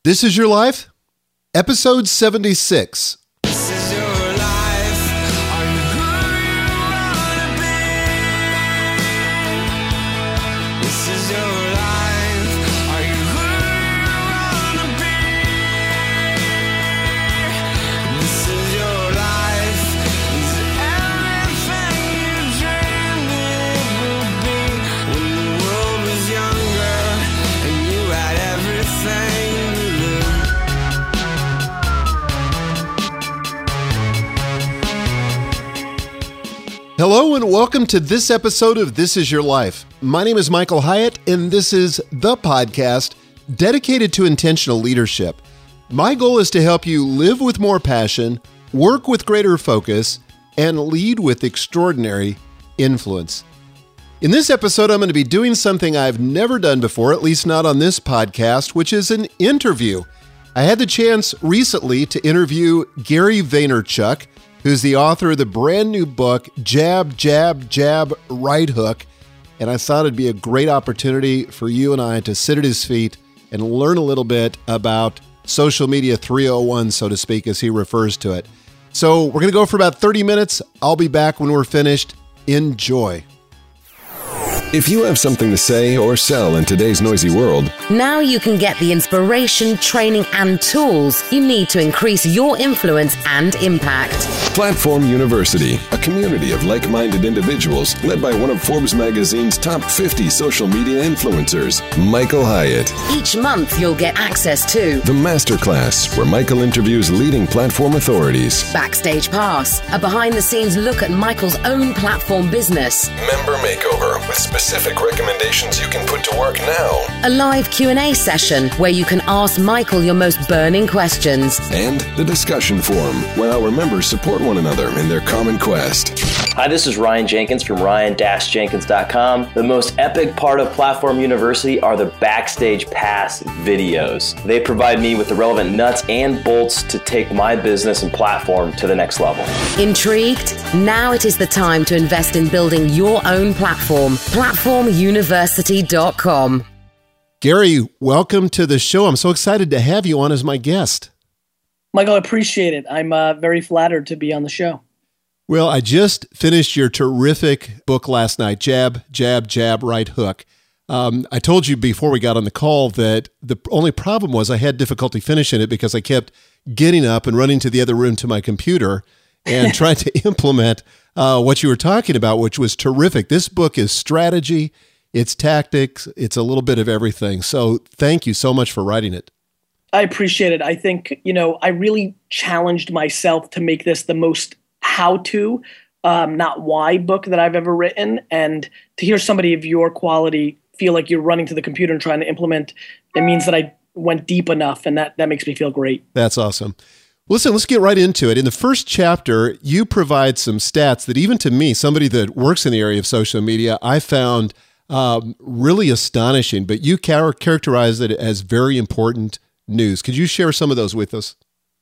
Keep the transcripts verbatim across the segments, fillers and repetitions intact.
This is Your Life, episode seventy-six. This is your life. Are you who you wanna be? This is your life. Are you who you wanna be? This is your life. Is it everything you dreamed it would be when the world was younger and you had everything? Hello and welcome to this episode of This Is Your Life. My name is Michael Hyatt, and this is the podcast dedicated to intentional leadership. My goal is to help you live with more passion, work with greater focus, and lead with extraordinary influence. In this episode, I'm going to be doing something I've never done before, at least not on this podcast, which is an interview. I had the chance recently to interview Gary Vaynerchuk, who's the author of the brand new book, Jab, Jab, Jab, Right Hook. And I thought it'd be a great opportunity for you and I to sit at his feet and learn a little bit about social media three oh one, so to speak, as he refers to it. So we're going to go for about thirty minutes. I'll be back when we're finished. Enjoy. If you have something to say or sell in today's noisy world, now you can get the inspiration, training, and tools you need to increase your influence and impact. Platform University, a community of like-minded individuals led by one of Forbes magazine's top fifty social media influencers, Michael Hyatt. Each month, you'll get access to the Masterclass, where Michael interviews leading platform authorities. Backstage Pass, a behind-the-scenes look at Michael's own platform business. Member Makeover, with specific recommendations you can put to work now. A live Q and A session where you can ask Michael your most burning questions. And the discussion forum, where our members support one another in their common quest. Hi, this is Ryan Jenkins from ryan dash jenkins dot com. The most epic part of Platform University are the Backstage Pass videos. They provide me with the relevant nuts and bolts to take my business and platform to the next level. Intrigued? Now it is the time to invest in building your own platform. platform university dot com. Gary, welcome to the show. I'm so excited to have you on as my guest. Michael, I appreciate it. I'm uh, very flattered to be on the show. Well, I just finished your terrific book last night, Jab, Jab, Jab, Right Hook. Um, I told you before we got on the call that the only problem was I had difficulty finishing it because I kept getting up and running to the other room to my computer and trying to implement uh, what you were talking about, which was terrific. This book is strategy, it's tactics, it's a little bit of everything. So thank you so much for writing it. I appreciate it. I think, you know, I really challenged myself to make this the most how-to, um, not why book that I've ever written. And to hear somebody of your quality feel like you're running to the computer and trying to implement, it means that I went deep enough, and that, that makes me feel great. That's awesome. Listen, let's get right into it. In the first chapter, you provide some stats that even to me, somebody that works in the area of social media, I found um, really astonishing, but you char- characterize it as very important news. Could you share some of those with us?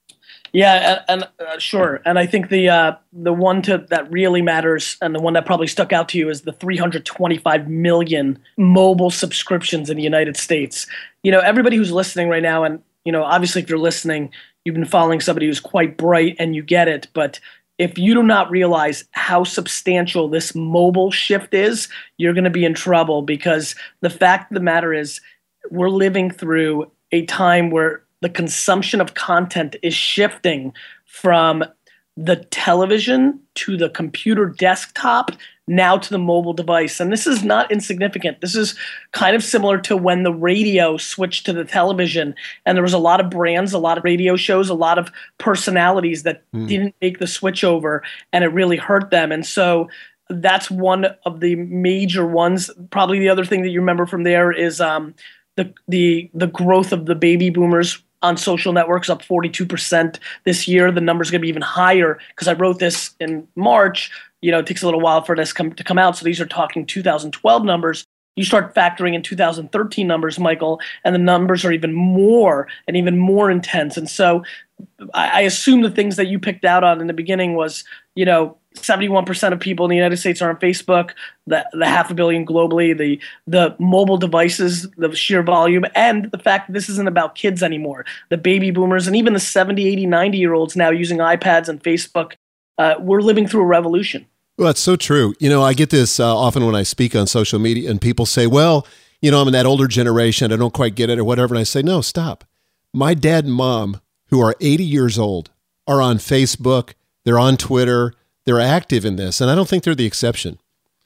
Yeah, and, and uh, sure. And I think the uh, the one to that really matters, and the one that probably stuck out to you, is the three hundred twenty-five million mobile subscriptions in the United States. You know, everybody who's listening right now, and you know, obviously, if you're listening, you've been following somebody who's quite bright, and you get it. But if you do not realize how substantial this mobile shift is, you're going to be in trouble, because the fact of the matter is, we're living through a time where the consumption of content is shifting from the television to the computer desktop, now to the mobile device. And this is not insignificant. This is kind of similar to when the radio switched to the television, and there was a lot of brands, a lot of radio shows, a lot of personalities that mm. didn't make the switch over, and it really hurt them. And so that's one of the major ones. Probably the other thing that you remember from there is um, the the the growth of the baby boomers on social networks, up forty-two percent this year. The number's going to be even higher because I wrote this in March. You know, it takes a little while for this come, to come out. So these are talking two thousand twelve numbers. You start factoring in two thousand thirteen numbers, Michael, and the numbers are even more and even more intense. And so I, I assume the things that you picked out on in the beginning was, you know, seventy-one percent of people in the United States are on Facebook, the, the half a billion globally, the the mobile devices, the sheer volume, and the fact that this isn't about kids anymore. The baby boomers and even the seventy, eighty, ninety-year-olds now using iPads and Facebook. Uh, we're living through a revolution. Well, that's so true. You know, I get this uh, often when I speak on social media and people say, well, you know, I'm in that older generation, I don't quite get it or whatever. And I say, no, stop. My dad and mom, who are eighty years old, are on Facebook, they're on Twitter, they're active in this, and I don't think they're the exception.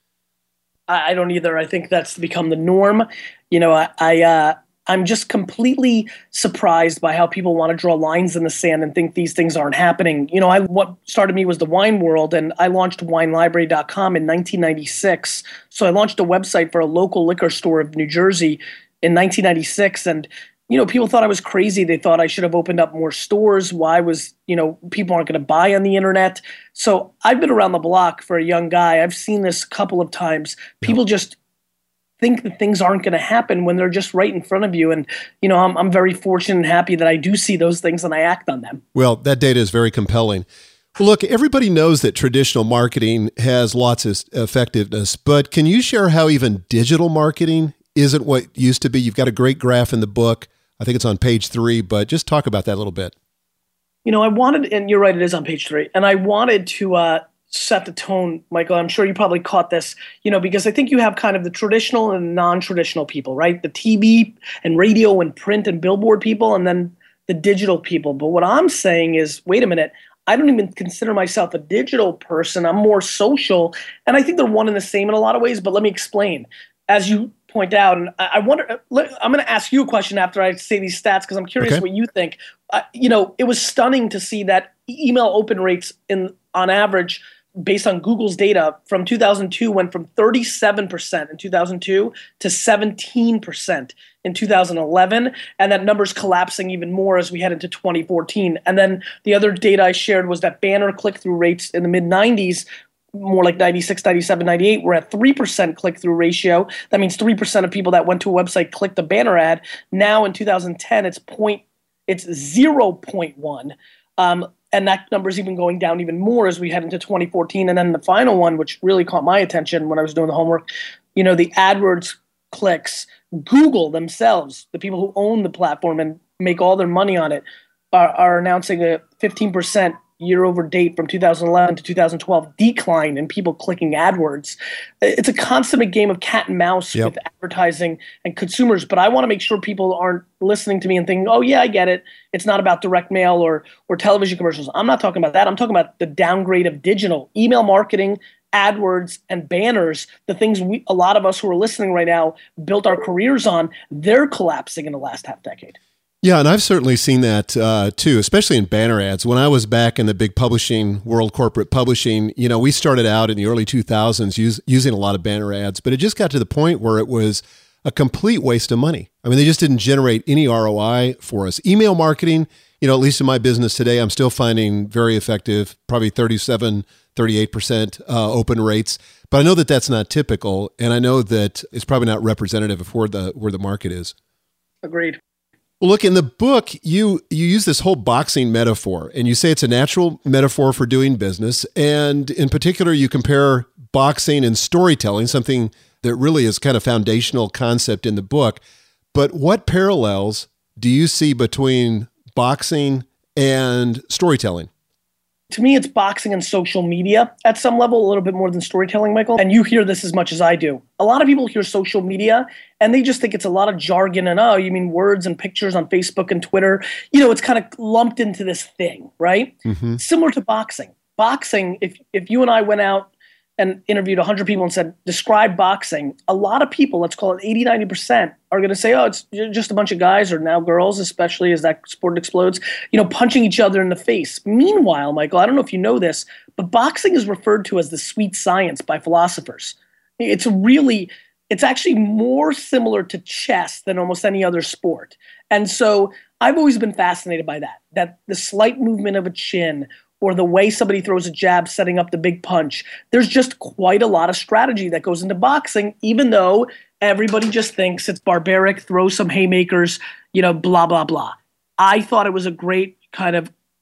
I, I don't either. I think that's become the norm. You know, I, I uh, I'm just completely surprised by how people want to draw lines in the sand and think these things aren't happening. You know, I what started me was the wine world, and I launched wine library dot com in nineteen ninety-six. So I launched a website for a local liquor store of New Jersey in nineteen ninety-six, and you know, people thought I was crazy. They thought I should have opened up more stores. Why was, you know, people aren't going to buy on the internet. So I've been around the block for a young guy. I've seen this a couple of times. People just think that things aren't going to happen when they're just right in front of you. And, you know, I'm, I'm very fortunate and happy that I do see those things and I act on them. Well, that data is very compelling. Well, look, everybody knows that traditional marketing has lots of effectiveness, but can you share how even digital marketing isn't what used to be? You've got a great graph in the book. I think it's on page three, but just talk about that a little bit. You know, I wanted, and you're right, it is on page three, and I wanted to uh, set the tone, Michael. I'm sure you probably caught this, you know, because I think you have kind of the traditional and non-traditional people, right? The T V and radio and print and billboard people, and then the digital people. But what I'm saying is, wait a minute, I don't even consider myself a digital person. I'm more social, and I think they're one and the same in a lot of ways, but let me explain. As you point out, and I wonder, I'm going to ask you a question after I say these stats because I'm curious Okay. what you think. Uh, you know, it was stunning to see that email open rates in on average, based on Google's data, from two thousand two went from thirty-seven percent in two thousand two to seventeen percent in two thousand eleven, and that number's collapsing even more as we head into twenty fourteen. And then the other data I shared was that banner click-through rates in the mid nineties, more like ninety-six, ninety-seven, ninety-eight, we're at three percent click-through ratio. That means three percent of people that went to a website clicked a banner ad. Now in two thousand ten, it's point, it's zero point one. Um, and that number is even going down even more as we head into twenty fourteen. And then the final one, which really caught my attention when I was doing the homework, you know, the AdWords clicks, Google themselves, the people who own the platform and make all their money on it, are, are announcing a fifteen percent year over date from two thousand eleven to two thousand twelve decline in people clicking AdWords. It's a constant game of cat and mouse Yep. with advertising and consumers. But I want to make sure people aren't listening to me and thinking, oh yeah, I get it. It's not about direct mail or or television commercials. I'm not talking about that. I'm talking about the downgrade of digital, email marketing, AdWords, and banners, the things we, a lot of us who are listening right now built our careers on. They're collapsing in the last half decade. Yeah, and I've certainly seen that uh, too, especially in banner ads. When I was back in the big publishing world, corporate publishing, you know, we started out in the early two thousands use, using a lot of banner ads, but it just got to the point where it was a complete waste of money. I mean, they just didn't generate any R O I for us. Email marketing, you know, at least in my business today, I'm still finding very effective, probably thirty-seven, thirty-eight percent uh, open rates. But I know that that's not typical, and I know that it's probably not representative of where the where the market is. Agreed. Well, look, in the book, you you use this whole boxing metaphor, and you say it's a natural metaphor for doing business. And in particular, you compare boxing and storytelling, something that really is kind of foundational concept in the book. But what parallels do you see between boxing and storytelling? To me, it's boxing and social media at some level, a little bit more than storytelling, Michael. And you hear this as much as I do. A lot of people hear social media and they just think it's a lot of jargon and, oh, you mean words and pictures on Facebook and Twitter. You know, it's kind of lumped into this thing, right? Mm-hmm. Similar to boxing. Boxing, if if you and I went out and interviewed one hundred people and said, describe boxing, a lot of people, let's call it eighty, ninety percent, are going to say, oh, it's just a bunch of guys, or now girls, especially as that sport explodes, you know, punching each other in the face. Meanwhile, Michael, I don't know if you know this, but boxing is referred to as the sweet science by philosophers. It's really, it's actually more similar to chess than almost any other sport. And so I've always been fascinated by that, that the slight movement of a chin, or the way somebody throws a jab setting up the big punch. There's just quite a lot of strategy that goes into boxing, even though everybody just thinks it's barbaric, throw some haymakers, you know, blah, blah, blah. I thought it was a great kind of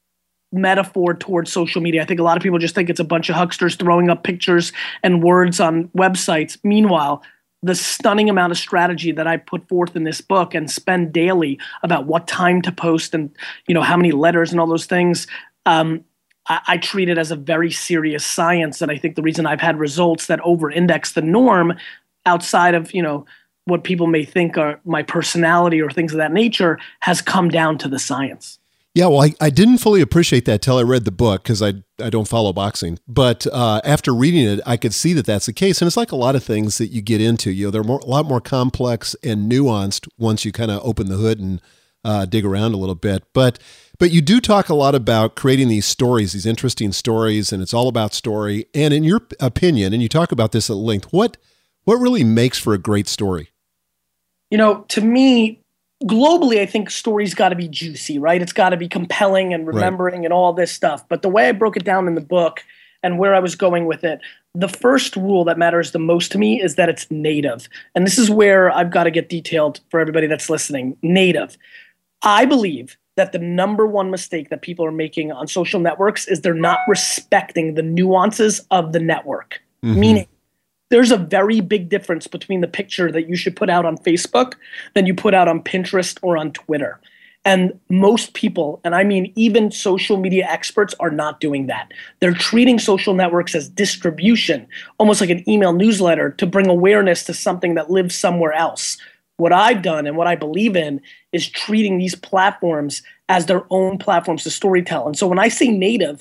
metaphor towards social media. I think a lot of people just think it's a bunch of hucksters throwing up pictures and words on websites. Meanwhile, the stunning amount of strategy that I put forth in this book and spend daily about what time to post and, you know, how many letters and all those things, um, I, I treat it as a very serious science. And I think the reason I've had results that over-index the norm outside of, you know, what people may think are my personality or things of that nature has come down to the science. Yeah, well, I, I didn't fully appreciate that till I read the book because I I don't follow boxing. But uh, after reading it, I could see that that's the case. And it's like a lot of things that you get into. You know, they're more, a lot more complex and nuanced once you kind of open the hood and uh, dig around a little bit. But but you do talk a lot about creating these stories, these interesting stories, and it's all about story. And in your opinion, and you talk about this at length, what what really makes for a great story? You know, to me, globally, I think stories got to be juicy, right? It's got to be compelling and remembering right. and all this stuff. But the way I broke it down in the book and where I was going with it, the first rule that matters the most to me is that it's native. And this is where I've got to get detailed for everybody that's listening. Native. I believe that the number one mistake that people are making on social networks is they're not respecting the nuances of the network. Mm-hmm. Meaning, there's a very big difference between the picture that you should put out on Facebook than you put out on Pinterest or on Twitter. And most people, and I mean even social media experts, are not doing that. They're treating social networks as distribution, almost like an email newsletter to bring awareness to something that lives somewhere else. What I've done and what I believe in is treating these platforms as their own platforms to storytell. And so when I say native,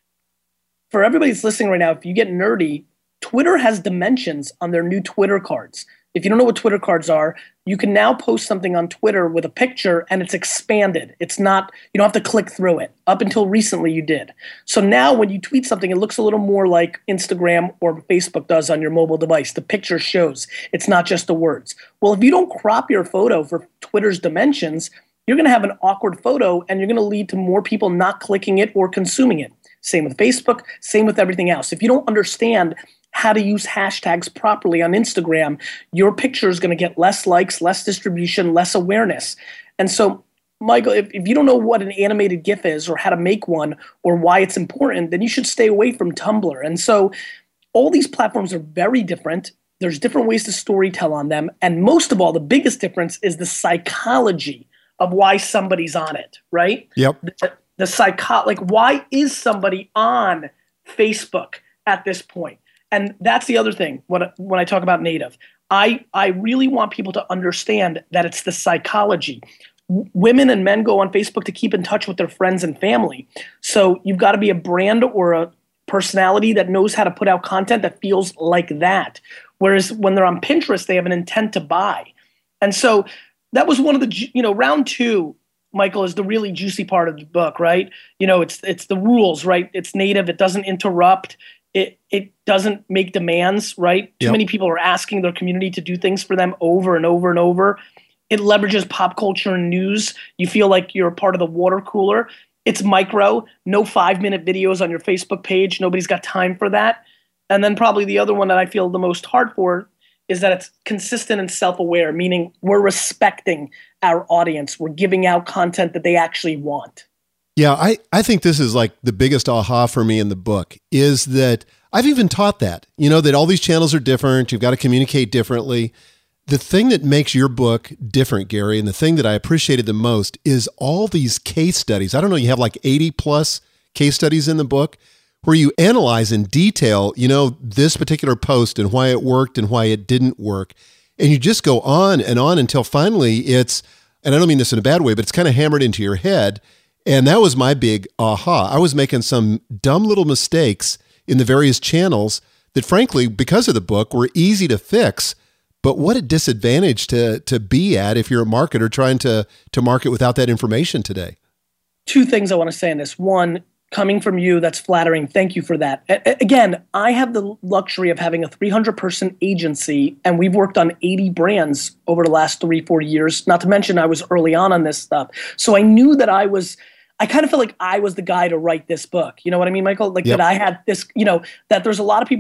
for everybody that's listening right now, if you get nerdy, Twitter has dimensions on their new Twitter cards. If you don't know what Twitter cards are, you can now post something on Twitter with a picture and it's expanded. It's not, you don't have to click through it. Up until recently you did. So now when you tweet something, it looks a little more like Instagram or Facebook does on your mobile device. The picture shows. It's not just the words. Well, if you don't crop your photo for Twitter's dimensions, you're going to have an awkward photo and you're going to lead to more people not clicking it or consuming it. Same with Facebook, same with everything else. If you don't understand how to use hashtags properly on Instagram, your picture is going to get less likes, less distribution, less awareness. And so, Michael, if, if you don't know what an animated GIF is or how to make one or why it's important, then you should stay away from Tumblr. And so all these platforms are very different. There's different ways to storytell on them. And most of all, the biggest difference is the psychology of why somebody's on it, right? Yep. The, the psycho, like why is somebody on Facebook at this point? And that's the other thing when, when I talk about native. I, I really want people to understand that it's the psychology. W- women and men go on Facebook to keep in touch with their friends and family. So you've got to be a brand or a personality that knows how to put out content that feels like that. Whereas when they're on Pinterest, they have an intent to buy. And so that was one of the, you know, round two, Michael, is the really juicy part of the book, right? You know, it's it's the rules, right? It's native. It doesn't interrupt. It it doesn't make demands, right? Too yep. many people are asking their community to do things for them over and over and over. It leverages pop culture and news. You feel like you're a part of the water cooler. It's micro, no five-minute videos on your Facebook page. Nobody's got time for that. And then probably the other one that I feel the most hard for is that it's consistent and self-aware, meaning we're respecting our audience. We're giving out content that they actually want. Yeah, I, I think this is like the biggest aha for me in the book is that I've even taught that, you know, that all these channels are different. You've got to communicate differently. The thing that makes your book different, Gary, and the thing that I appreciated the most is all these case studies. I don't know, you have like eighty plus case studies in the book where you analyze in detail, you know, this particular post and why it worked and why it didn't work. And you just go on and on until finally it's, and I don't mean this in a bad way, but it's kind of hammered into your head. And that was my big aha. I was making some dumb little mistakes in the various channels that, frankly, because of the book, were easy to fix. But what a disadvantage to to be at if you're a marketer trying to to market without that information today. Two things I want to say in this. One, coming from you, that's flattering. Thank you for that. A- again, I have the luxury of having a three hundred person agency, and we've worked on eighty brands over the last three, four years. Not to mention I was early on on this stuff. So I knew that I was I kind of felt like I was the guy to write this book. You know what I mean, Michael? Like yep. that I had this, you know, that there's a lot of people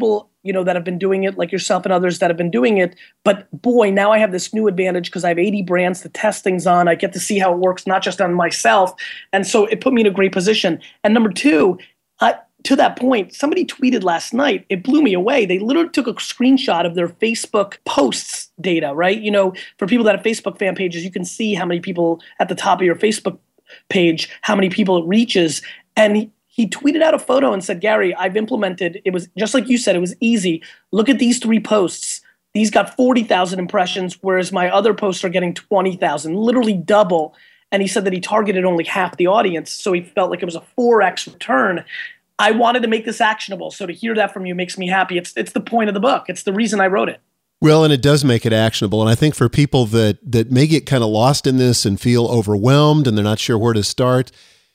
you know, that have been doing it, like yourself and others that have been doing it. But boy, now I have this new advantage because I have eighty brands to test things on. I get to see how it works, not just on myself. And so it put me in a great position. And number two, uh, to that point, somebody tweeted last night, it blew me away. They literally took a screenshot of their Facebook posts data, right? You know, for people that have Facebook fan pages, you can see how many people at the top of your Facebook page, how many people it reaches. And he, he tweeted out a photo and said, Gary, I've implemented, it was just like you said, it was easy. Look at these three posts. These got forty thousand impressions, whereas my other posts are getting twenty thousand, literally double. And he said that he targeted only half the audience. So he felt like it was a four X return. I wanted to make this actionable. So to hear that from you makes me happy. It's it's the point of the book. It's the reason I wrote it. Well, and it does make it actionable. And I think for people that that may get kind of lost in this and feel overwhelmed and they're not sure where to start,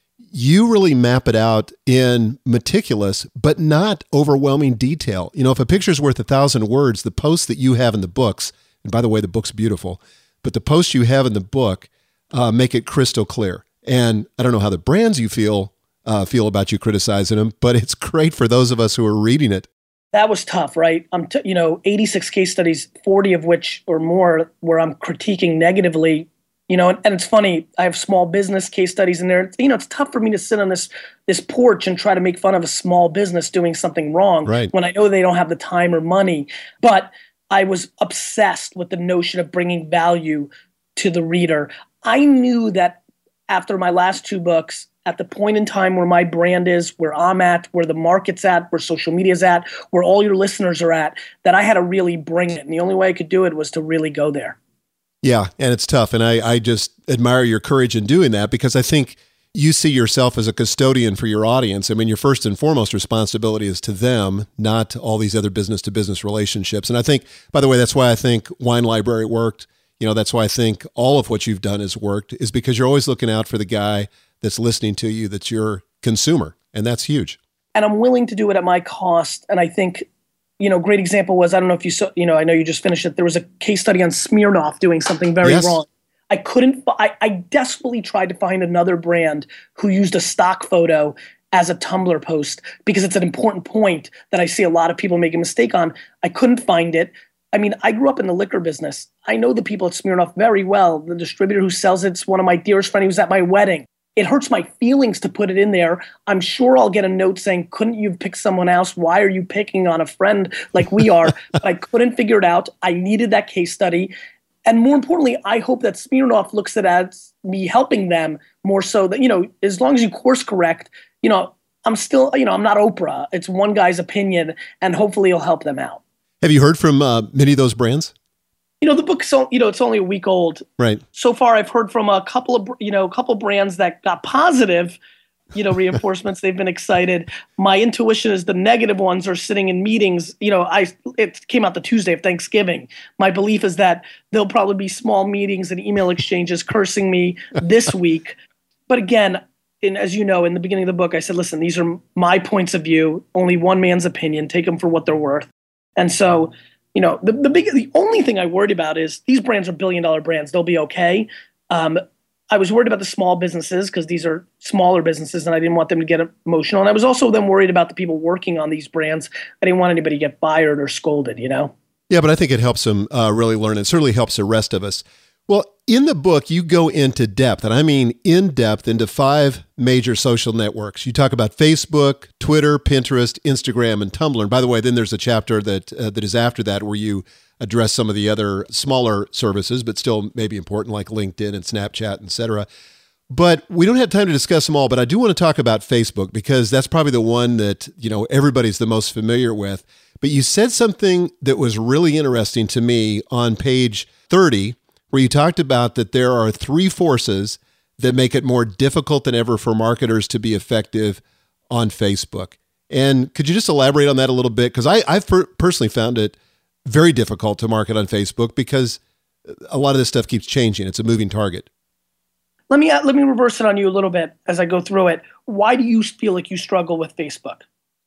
you really map it out in meticulous, but not overwhelming detail. You know, if a picture's worth a thousand words, the posts that you have in the books, and by the way, the book's beautiful, but the posts you have in the book uh, make it crystal clear. And I don't know how the brands you feel Uh, feel about you criticizing them, but it's great for those of us who are reading it. That was tough, right? I'm, t- you know, eighty-six case studies, forty of which or more where I'm critiquing negatively, you know, and, and it's funny. I have small business case studies in there. You know, it's tough for me to sit on this this porch and try to make fun of a small business doing something wrong right. when I know they don't have the time or money. But I was obsessed with the notion of bringing value to the reader. I knew that after my last two books, at the point in time where my brand is, where I'm at, where the market's at, where social media's at, where all your listeners are at, that I had to really bring it. And the only way I could do it was to really go there. Yeah, and it's tough. And I, I just admire your courage in doing that because I think you see yourself as a custodian for your audience. I mean, your first and foremost responsibility is to them, not all these other business-to-business relationships. And I think, by the way, that's why I think Wine Library worked. You know, that's why I think all of what you've done has worked, is because you're always looking out for the guy that's listening to you, that's your consumer. And that's huge. And I'm willing to do it at my cost. And I think, you know, great example was, I don't know if you saw, you know, I know you just finished it. There was a case study on Smirnoff doing something very yes. wrong. I couldn't, I, I desperately tried to find another brand who used a stock photo as a Tumblr post because it's an important point that I see a lot of people make a mistake on. I couldn't find it. I mean, I grew up in the liquor business. I know the people at Smirnoff very well. The distributor who sells it's one of my dearest friends. He was at my wedding. It hurts my feelings to put it in there. I'm sure I'll get a note saying, couldn't you pick someone else? Why are you picking on a friend like we are? But I couldn't figure it out. I needed that case study. And more importantly, I hope that Smirnoff looks at it as me helping them more so that, you know, as long as you course correct, you know, I'm still, you know, I'm not Oprah. It's one guy's opinion, and hopefully it'll help them out. Have you heard from uh, many of those brands? You know, the book's, you know, it's only a week old. Right. So far, I've heard from a couple of, you know, a couple of brands that got positive, you know, reinforcements. They've been excited. My intuition is the negative ones are sitting in meetings. You know, I it came out the Tuesday of Thanksgiving. My belief is that there'll probably be small meetings and email exchanges cursing me this week. But again, in, as you know, in the beginning of the book, I said, listen, these are my points of view, only one man's opinion. Take them for what they're worth. And so, you know, the the big the only thing I worried about is these brands are billion dollar brands. They'll be okay. Um, I was worried about the small businesses because these are smaller businesses and I didn't want them to get emotional. And I was also then worried about the people working on these brands. I didn't want anybody to get fired or scolded, you know? Yeah, but I think it helps them uh, really learn. It certainly helps the rest of us. Well, in the book, you go into depth, and I mean in depth, into five major social networks. You talk about Facebook, Twitter, Pinterest, Instagram, and Tumblr. And by the way, then there's a chapter that uh, that is after that where you address some of the other smaller services, but still maybe important, like LinkedIn and Snapchat, et cetera. But we don't have time to discuss them all, but I do want to talk about Facebook because that's probably the one that, you know, everybody's the most familiar with. But you said something that was really interesting to me on page thirty, where you talked about that there are three forces that make it more difficult than ever for marketers to be effective on Facebook. And could you just elaborate on that a little bit? Because I, I've per- personally found it very difficult to market on Facebook because a lot of this stuff keeps changing. It's a moving target. Let me, let me reverse it on you a little bit as I go through it. Why do you feel like you struggle with Facebook?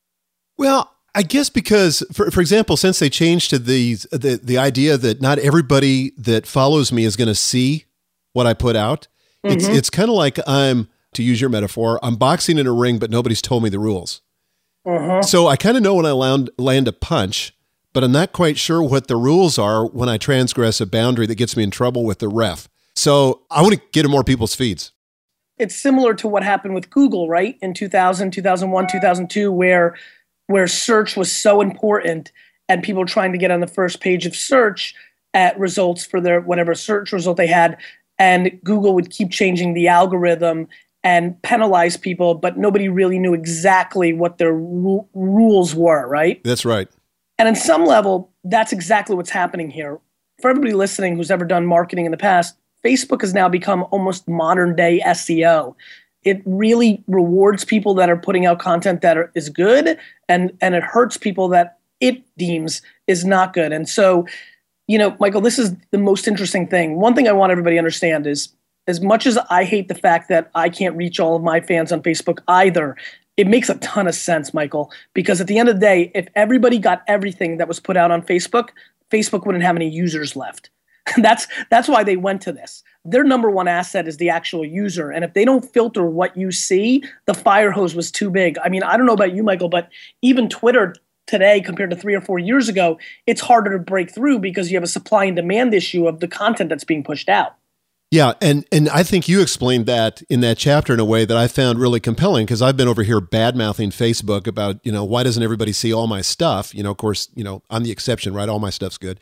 Well, I guess because, for for example, since they changed to these, the the idea that not everybody that follows me is going to see what I put out, mm-hmm. it's it's kind of like I'm, to use your metaphor, I'm boxing in a ring, but nobody's told me the rules. Uh-huh. So I kind of know when I land, land a punch, but I'm not quite sure what the rules are when I transgress a boundary that gets me in trouble with the ref. So I want to get in more people's feeds. It's similar to what happened with Google, right? In two thousand, two thousand one, two thousand two, where where search was so important and people were trying to get on the first page of search at results for their whatever search result they had. And Google would keep changing the algorithm and penalize people, but nobody really knew exactly what their ru- rules were, right? That's right. And in some level, that's exactly what's happening here. For everybody listening who's ever done marketing in the past, Facebook has now become almost modern day S E O. It really rewards people that are putting out content that are, is good, and, and it hurts people that it deems is not good. And so, you know, Michael, this is the most interesting thing. One thing I want everybody to understand is, as much as I hate the fact that I can't reach all of my fans on Facebook either, it makes a ton of sense, Michael, because at the end of the day, if everybody got everything that was put out on Facebook, Facebook wouldn't have any users left. That's that's why they went to this. Their number one asset is the actual user. And if they don't filter what you see, the fire hose was too big. I mean, I don't know about you, Michael, but even Twitter today compared to three or four years ago, it's harder to break through because you have a supply and demand issue of the content that's being pushed out. Yeah, and and I think you explained that in that chapter in a way that I found really compelling, because I've been over here bad-mouthing Facebook about, you know, why doesn't everybody see all my stuff? You know, of course, you know, I'm the exception, right? All my stuff's good,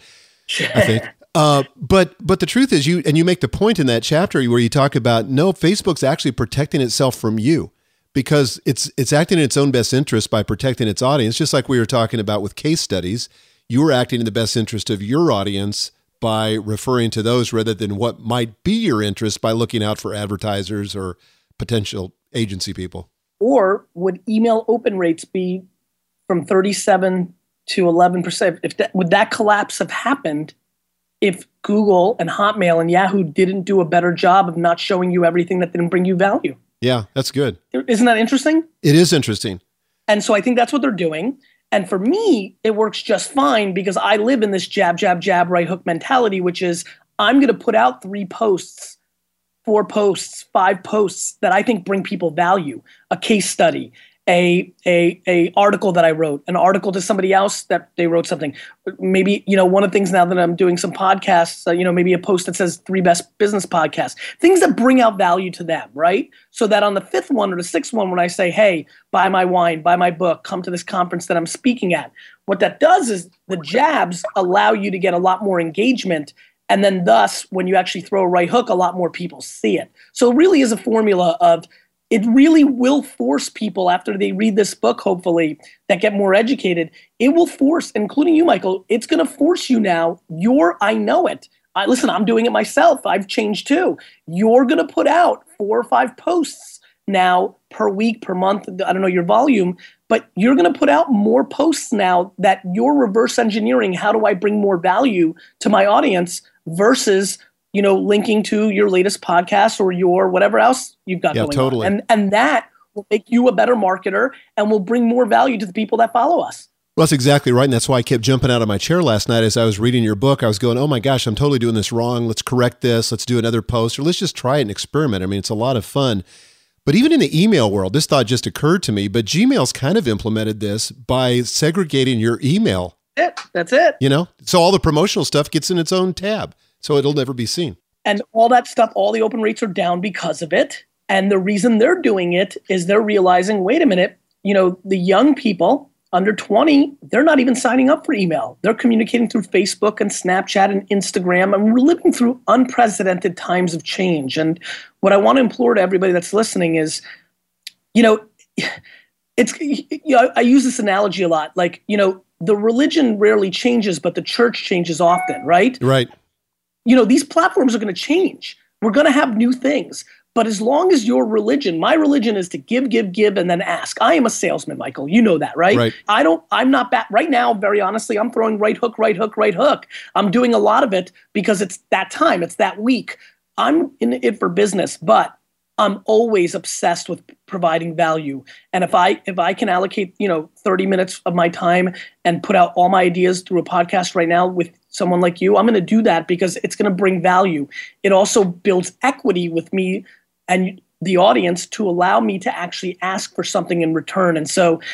I think. Uh, but but the truth is, you and you make the point in that chapter where you talk about, no, Facebook's actually protecting itself from you because it's it's acting in its own best interest by protecting its audience, just like we were talking about with case studies. You were acting in the best interest of your audience by referring to those rather than what might be your interest by looking out for advertisers or potential agency people. Or would email open rates be from thirty-seven to eleven percent? If that, would that collapse have happened if Google and Hotmail and Yahoo didn't do a better job of not showing you everything that didn't bring you value? Yeah, that's good. Isn't that interesting? It is interesting. And so I think that's what they're doing. And for me, it works just fine because I live in this jab, jab, jab, right hook mentality, which is I'm going to put out three posts, four posts, five posts that I think bring people value, a case study, a, a, a article that I wrote, an article to somebody else that they wrote something. Maybe, you know, one of the things now that I'm doing some podcasts, uh, you know, maybe a post that says three best business podcasts, things that bring out value to them, right? So that on the fifth one or the sixth one, when I say, hey, buy my wine, buy my book, come to this conference that I'm speaking at, what that does is the jabs allow you to get a lot more engagement. And then thus, when you actually throw a right hook, a lot more people see it. So it really is a formula of, it really will force people after they read this book, hopefully, that get more educated. It will force, including you, Michael, it's going to force you now. You're, I know it. I, listen, I'm doing it myself. I've changed too. You're going to put out four or five posts now per week, per month. I don't know your volume, but you're going to put out more posts now that you're reverse engineering. How do I bring more value to my audience versus, you know, linking to your latest podcast or your whatever else you've got yeah, going totally. on. And and that will make you a better marketer and will bring more value to the people that follow us. Well, that's exactly right. And that's why I kept jumping out of my chair last night as I was reading your book. I was going, oh my gosh, I'm totally doing this wrong. Let's correct this. Let's do another post, or let's just try it and experiment. I mean, it's a lot of fun. But even in the email world, this thought just occurred to me, but Gmail's kind of implemented this by segregating your email. That's it. That's it. You know, so all the promotional stuff gets in its own tab, so it'll never be seen. And all that stuff, all the open rates are down because of it. And the reason they're doing it is they're realizing, wait a minute, you know, the young people under twenty, they're not even signing up for email. They're communicating through Facebook and Snapchat and Instagram. And we're living through unprecedented times of change. And what I want to implore to everybody that's listening is, you know, it's, you know, I use this analogy a lot. Like, you know, the religion rarely changes, but the church changes often, right? Right. You know, these platforms are going to change. We're going to have new things. But as long as your religion, my religion is to give, give, give, and then ask. I am a salesman, Michael. You know that, right? Right. I don't, I'm not back right now. Very honestly, I'm throwing right hook, right hook, right hook. I'm doing a lot of it because it's that time. It's that week. I'm in it for business, but I'm always obsessed with providing value. And if I if I can allocate, you know, thirty minutes of my time and put out all my ideas through a podcast right now with someone like you, I'm going to do that because it's going to bring value. It also builds equity with me and the audience to allow me to actually ask for something in return. And so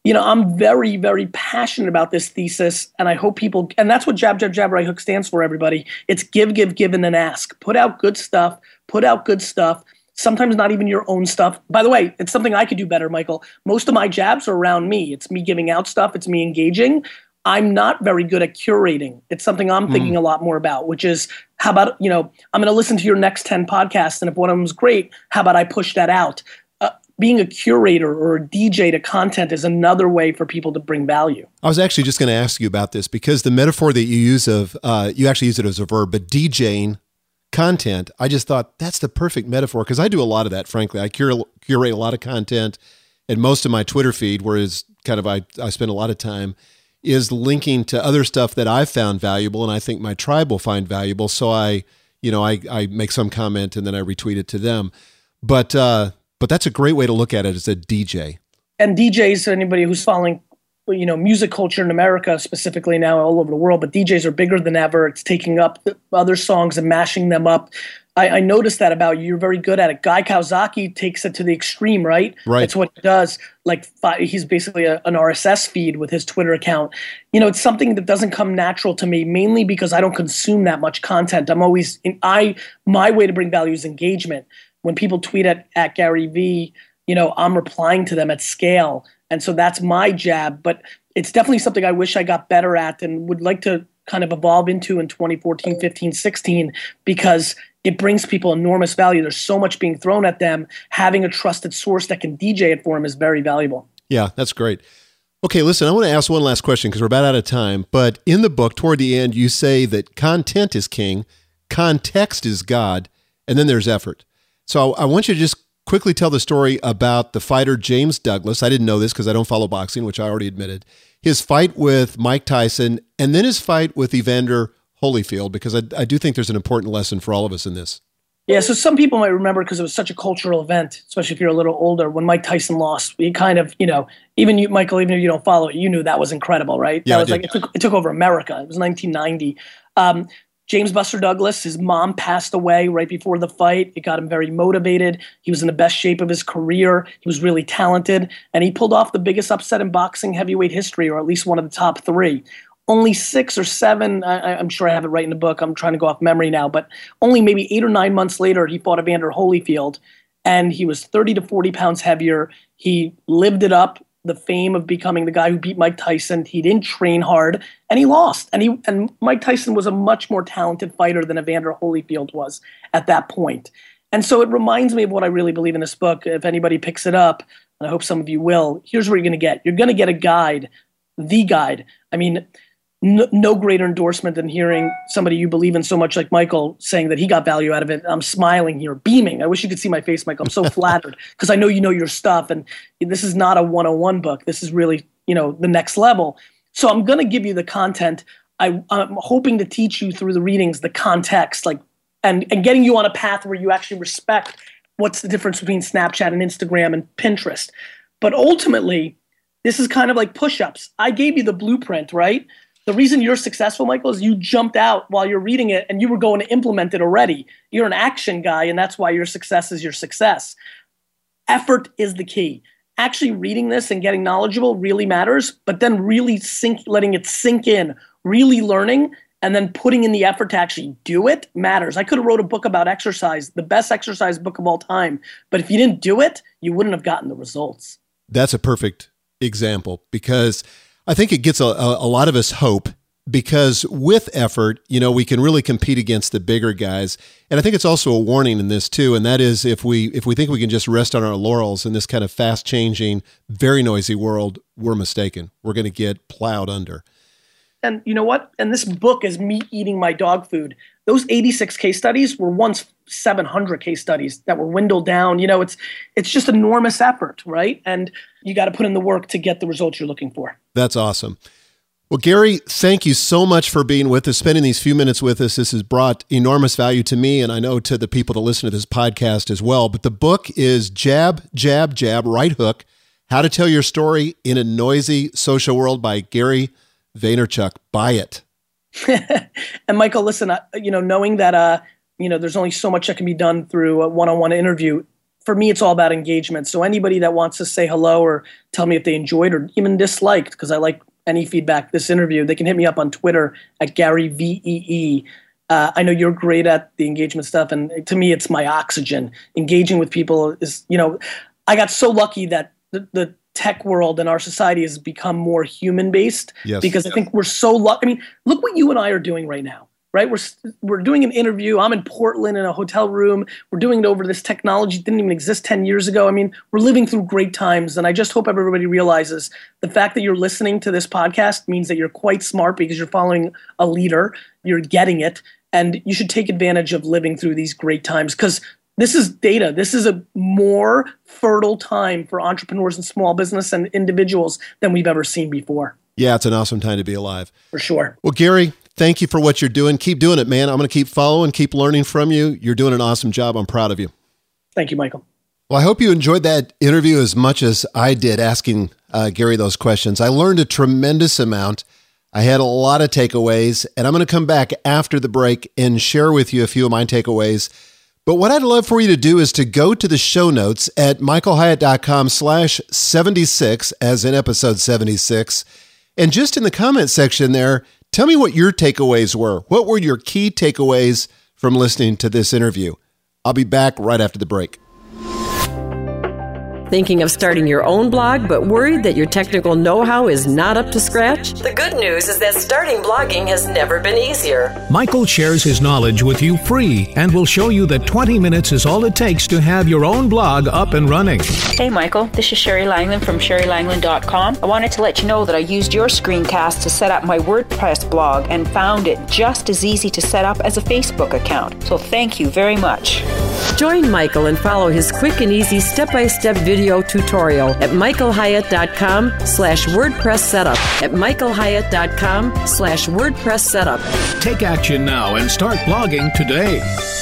you know, I'm very, very passionate about this thesis, and I hope people, and that's what Jab, Jab, Jab, Right Hook stands for, everybody. It's give, give, give, and then ask. Put out good stuff. Put out good stuff. Sometimes not even your own stuff. By the way, it's something I could do better, Michael. Most of my jabs are around me. It's me giving out stuff. It's me engaging. I'm not very good at curating. It's something I'm thinking mm. a lot more about, which is how about, you know, I'm going to listen to your next ten podcasts, and if one of them's great, how about I push that out? Uh, being a curator or a D J to content is another way for people to bring value. I was actually just going to ask you about this because the metaphor that you use of, uh, you actually use it as a verb, but DJing content, I just thought that's the perfect metaphor because I do a lot of that, frankly. I cur- curate a lot of content, and most of my Twitter feed, whereas kind of I, I spend a lot of time, is linking to other stuff that I've found valuable and I think my tribe will find valuable. So I, you know, I, I make some comment and then I retweet it to them. But uh, but that's a great way to look at it as a D J. And D Js, anybody who's following, you know, music culture in America specifically now all over the world, but D Js are bigger than ever. It's taking up other songs and mashing them up. I, I noticed that about you. You're very good at it. Guy Kawasaki takes it to the extreme, right? Right. That's what he does. Like he's basically a, an R S S feed with his Twitter account. You know, it's something that doesn't come natural to me, mainly because I don't consume that much content. I'm always in, I my way to bring value is engagement. When people tweet at, at Gary V, you know, I'm replying to them at scale. And so that's my jab. But it's definitely something I wish I got better at and would like to kind of evolve into in twenty fourteen, fifteen, sixteen, because it brings people enormous value. There's so much being thrown at them. Having a trusted source that can D J it for them is very valuable. Yeah, that's great. Okay, listen, I want to ask one last question because we're about out of time. But in the book, toward the end, you say that content is king, context is God, and then there's effort. So I want you to just quickly tell the story about the fighter James Douglas. I didn't know this because I don't follow boxing, which I already admitted. His fight with Mike Tyson, and then his fight with Evander Holyfield, because I, I do think there's an important lesson for all of us in this. Yeah, so some people might remember because it was such a cultural event, especially if you're a little older, when Mike Tyson lost. We kind of, you know, even you, Michael, even if you don't follow it, you knew that was incredible, right? Yeah, that was I like did. it took, it took over America. It was nineteen ninety. Um, James Buster Douglas, his mom passed away right before the fight. It got him very motivated. He was in the best shape of his career. He was really talented, and he pulled off the biggest upset in boxing heavyweight history, or at least one of the top three. Only six or seven, I, I'm sure I have it right in the book, I'm trying to go off memory now, but only maybe eight or nine months later, he fought Evander Holyfield, and he was thirty to forty pounds heavier. He lived it up, the fame of becoming the guy who beat Mike Tyson. He didn't train hard, and he lost. And he and Mike Tyson was a much more talented fighter than Evander Holyfield was at that point. And so it reminds me of what I really believe in this book. If anybody picks it up, and I hope some of you will, here's what you're going to get. You're going to get a guide, the guide. I mean, no, no greater endorsement than hearing somebody you believe in so much like Michael saying that he got value out of it. I'm smiling here, beaming. I wish you could see my face, Michael. I'm so flattered because I know you know your stuff, and this is not a one oh one book. This is really, you know, the next level. So I'm going to give you the content. I, I'm hoping to teach you through the readings the context, like, and, and getting you on a path where you actually respect what's the difference between Snapchat and Instagram and Pinterest. But ultimately, this is kind of like push-ups. I gave you the blueprint, right? The reason you're successful, Michael, is you jumped out while you're reading it and you were going to implement it already. You're an action guy, and that's why your success is your success. Effort is the key. Actually reading this and getting knowledgeable really matters, but then really sink, letting it sink in, really learning, and then putting in the effort to actually do it matters. I could have wrote a book about exercise, the best exercise book of all time, but if you didn't do it, you wouldn't have gotten the results. That's a perfect example because I think it gets a, a, a lot of us hope because with effort, you know, we can really compete against the bigger guys. And I think it's also a warning in this too. And that is if we, if we think we can just rest on our laurels in this kind of fast changing, very noisy world, we're mistaken. We're going to get plowed under. And you know what? And this book is me eating my dog food. Those eighty-six case studies were once seven hundred case studies that were dwindled down. You know, it's it's just enormous effort, right? And you got to put in the work to get the results you're looking for. That's awesome. Well, Gary, thank you so much for being with us, spending these few minutes with us. This has brought enormous value to me, and I know to the people that listen to this podcast as well. But the book is Jab, Jab, Jab, Right Hook, How to Tell Your Story in a Noisy Social World by Gary Vaynerchuk. Buy it. And Michael, listen, uh, you know, knowing that, uh, you know, there's only so much that can be done through a one-on-one interview, for me, it's all about engagement. So anybody that wants to say hello or tell me if they enjoyed or even disliked, because I like any feedback, this interview, they can hit me up on Twitter at Gary V E E. Uh, I know you're great at the engagement stuff, and to me, it's my oxygen. Engaging with people is, you know, I got so lucky that the, the tech world and our society has become more human-based yes. because yes. I think we're so lucky. I mean, look what you and I are doing right now, right? We're we're doing an interview. I'm in Portland in a hotel room. We're doing it over this technology that didn't even exist ten years ago. I mean, we're living through great times, and I just hope everybody realizes the fact that you're listening to this podcast means that you're quite smart because you're following a leader. You're getting it, and you should take advantage of living through these great times because this is data. This is a more fertile time for entrepreneurs and small business and individuals than we've ever seen before. Yeah, it's an awesome time to be alive. For sure. Well, Gary, thank you for what you're doing. Keep doing it, man. I'm going to keep following, keep learning from you. You're doing an awesome job. I'm proud of you. Thank you, Michael. Well, I hope you enjoyed that interview as much as I did asking uh, Gary those questions. I learned a tremendous amount. I had a lot of takeaways, and I'm going to come back after the break and share with you a few of my takeaways. But what I'd love for you to do is to go to the show notes at michaelhyatt.com slash 76, as in episode seventy-six. And just in the comment section there, tell me what your takeaways were. What were your key takeaways from listening to this interview? I'll be back right after the break. Thinking of starting your own blog, but worried that your technical know-how is not up to scratch? The good news is that starting blogging has never been easier. Michael shares his knowledge with you free and will show you that twenty minutes is all it takes to have your own blog up and running. Hey Michael, this is Sherry Langland from sherry langland dot com. I wanted to let you know that I used your screencast to set up my WordPress blog and found it just as easy to set up as a Facebook account. So thank you very much. Join Michael and follow his quick and easy step-by-step video tutorial at michaelhyatt.com slash WordPress setup. At michaelhyatt.com slash WordPress setup. Take action now and start blogging today.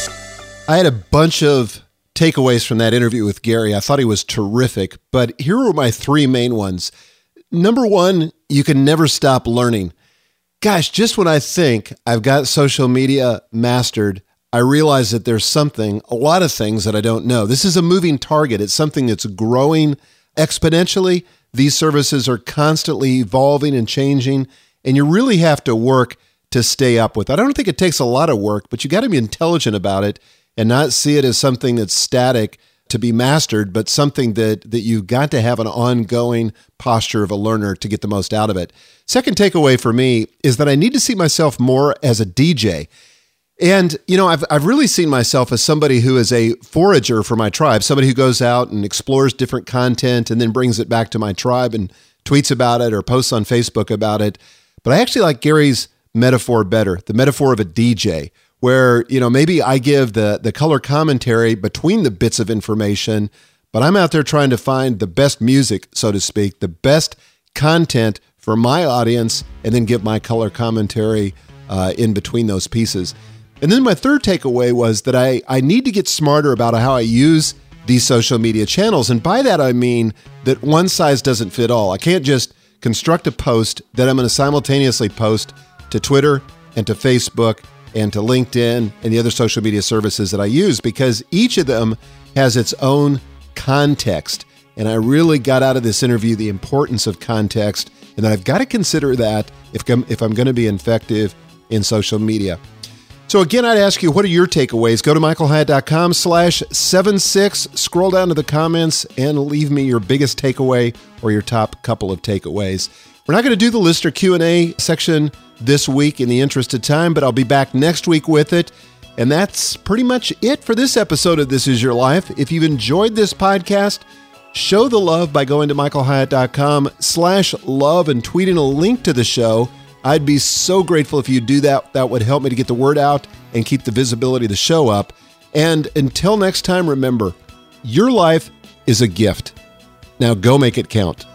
I had a bunch of takeaways from that interview with Gary. I thought he was terrific, but here were my three main ones. Number one, you can never stop learning. Gosh, just when I think I've got social media mastered, I realize that there's something, a lot of things that I don't know. This is a moving target. It's something that's growing exponentially. These services are constantly evolving and changing, and you really have to work to stay up with it. I don't think it takes a lot of work, but you got to be intelligent about it and not see it as something that's static to be mastered, but something that, that you've got to have an ongoing posture of a learner to get the most out of it. Second takeaway for me is that I need to see myself more as a D J. And, you know, I've I've really seen myself as somebody who is a forager for my tribe, somebody who goes out and explores different content and then brings it back to my tribe and tweets about it or posts on Facebook about it. But I actually like Gary's metaphor better, the metaphor of a D J, where, you know, maybe I give the, the color commentary between the bits of information, but I'm out there trying to find the best music, so to speak, the best content for my audience, and then give my color commentary uh, in between those pieces. And then my third takeaway was that I, I need to get smarter about how I use these social media channels. And by that, I mean that one size doesn't fit all. I can't just construct a post that I'm going to simultaneously post to Twitter and to Facebook and to LinkedIn and the other social media services that I use, because each of them has its own context. And I really got out of this interview the importance of context, and that I've got to consider that if I'm, if I'm going to be effective in social media. So again, I'd ask you, what are your takeaways? Go to michaelhyatt.com slash 76, scroll down to the comments, and leave me your biggest takeaway or your top couple of takeaways. We're not going to do the listener Q and A section this week in the interest of time, but I'll be back next week with it. And that's pretty much it for this episode of This Is Your Life. If you've enjoyed this podcast, show the love by going to michaelhyatt.com slash love and tweeting a link to the show. I'd be so grateful if you do that. That would help me to get the word out and keep the visibility of the show up. And until next time, remember, your life is a gift. Now go make it count.